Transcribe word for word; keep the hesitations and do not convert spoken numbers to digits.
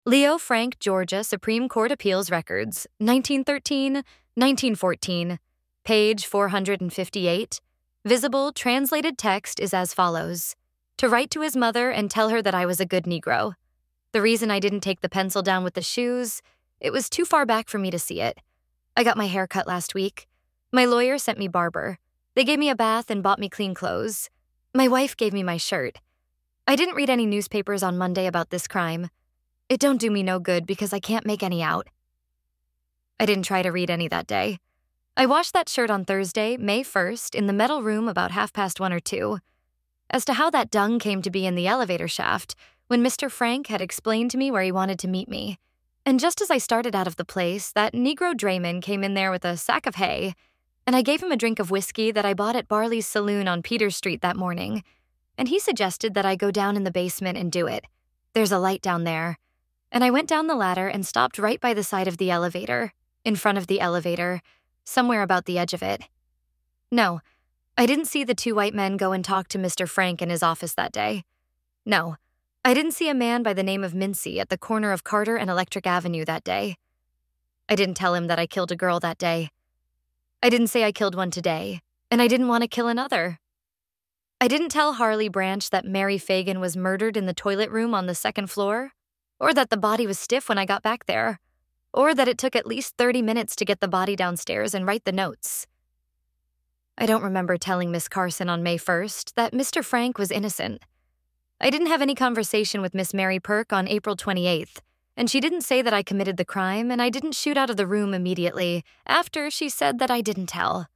Leo Frank, Georgia Supreme Court Appeals Records, nineteen thirteen, nineteen fourteen, page four hundred fifty-eight. Visible translated text is as follows. To write to his mother and tell her that I was a good Negro. The reason I didn't take the pencil down with the shoes, it was too far back for me to see it. I got my hair cut last week. My lawyer sent me barber. They gave me a bath and bought me clean clothes. My wife gave me my shirt. I didn't read any newspapers on Monday about this crime. It don't do me no good because I can't make any out. I didn't try to read any that day. I washed that shirt on Thursday, May first, in the metal room about half past one or two. As to how that dung came to be in the elevator shaft, when Mister Frank had explained to me where he wanted to meet me. And just as I started out of the place, that Negro drayman came in there with a sack of hay, and I gave him a drink of whiskey that I bought at Barley's Saloon on Peters Street that morning, and he suggested that I go down in the basement and do it. There's a light down there. And I went down the ladder and stopped right by the side of the elevator, in front of the elevator, somewhere about the edge of it. No, I didn't see the two white men go and talk to Mister Frank in his office that day. No, I didn't see a man by the name of Mincy at the corner of Carter and Electric Avenue that day. I didn't tell him that I killed a girl that day. I didn't say I killed one today, and I didn't want to kill another. I didn't tell Harley Branch that Mary Fagan was murdered in the toilet room on the second floor, or that the body was stiff when I got back there, or that it took at least thirty minutes to get the body downstairs and write the notes. I don't remember telling Miss Carson on May first that Mister Frank was innocent. I didn't have any conversation with Miss Mary Perk on April twenty-eighth, and she didn't say that I committed the crime, and I didn't shoot out of the room immediately after she said that I didn't tell.